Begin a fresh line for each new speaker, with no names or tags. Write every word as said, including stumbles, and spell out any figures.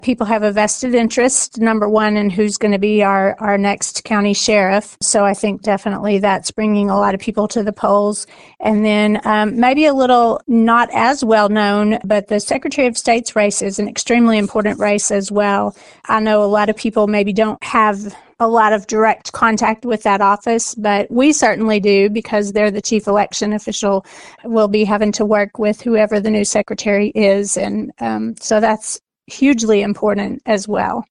people have a vested interest, number one, in who's going to be our, our next county sheriff. So I think definitely that's bringing a lot of people to the polls. And then um, maybe a little not as well known, but the Secretary of State's race is an extremely important race as well. I know a lot of people maybe don't have a lot of direct contact with that office, but we certainly do because they're the chief election official. We'll be having to work with whoever the new secretary is. And um, so that's hugely important as well.